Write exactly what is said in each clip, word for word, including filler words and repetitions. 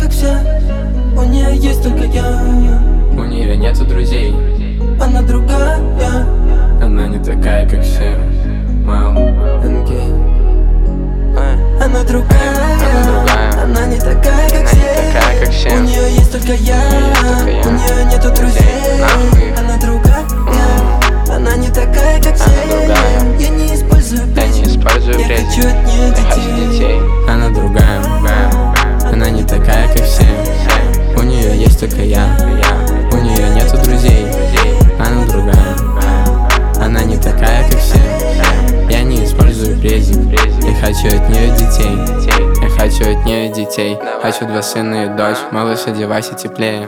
как все. У нее есть только я. У нее нету друзей. Она другая. Она не такая, как все. Мам, эн кей. Она другая. Она другая. Она не такая, как Она все. не такая, как все. У нее есть только я. только я. У нее нету друзей. Нахуй. Она другая. Она не такая, как все. Она другая. Я не использую Я не призм. использую Я призм. хочу от нее Я хочу детей. Она другая. Она не такая, как все. У нее есть только я. У нее нету друзей. Она другая. Она не такая, как все. Я не использую презик. Я хочу от нее детей. Я хочу от нее детей. Хочу два сына и дочь. Малыш, одевайся теплее.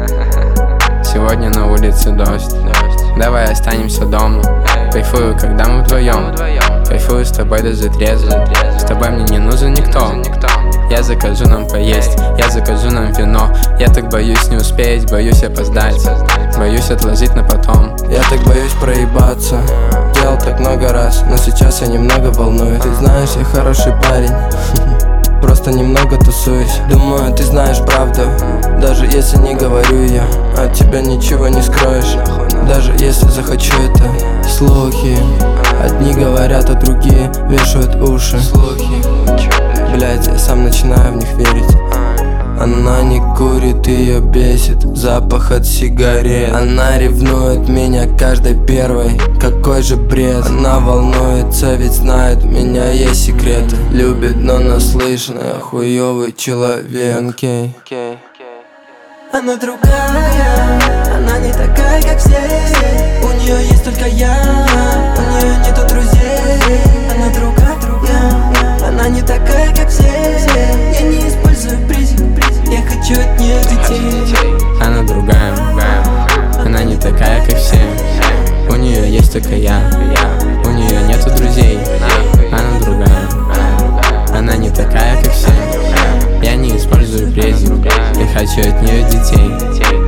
Сегодня на улице дождь. Давай останемся дома. Кайфую, когда мы вдвоем. Кайфую с тобой даже трезво. С тобой мне не нужен никто. Я закажу нам поесть, я закажу нам вино. Я так боюсь не успеть, боюсь опоздать. Боюсь отложить на потом. Я так боюсь проебаться. Делал так много раз, но сейчас я немного волнуюсь. Ты знаешь, я хороший парень. Просто немного тусуюсь. Думаю, ты знаешь правду. Даже если не говорю я, от тебя ничего не скроешь. Даже если захочу это. Слухи. Одни говорят, а другие вешают уши. Слухи. Блять, я сам начинаю в них верить. Она не курит, ее бесит запах от сигарет. Она ревнует меня каждой первой. Какой же бред. Она волнуется, ведь знает, у меня есть секреты. Любит, но наслышанная, хуёвый человек. эн кей. Она другая. Она не такая, как все. У нее есть только я. У нее нету друзей. Она другая, другая. Она не такая, как все. Я не использую призм. Я хочу от нее детей. Она другая. Она не такая, как все. У нее есть только я. У нее нету друзей. Она другая. Она не такая, как все. Я не использую презик. Я хочу от нее детей.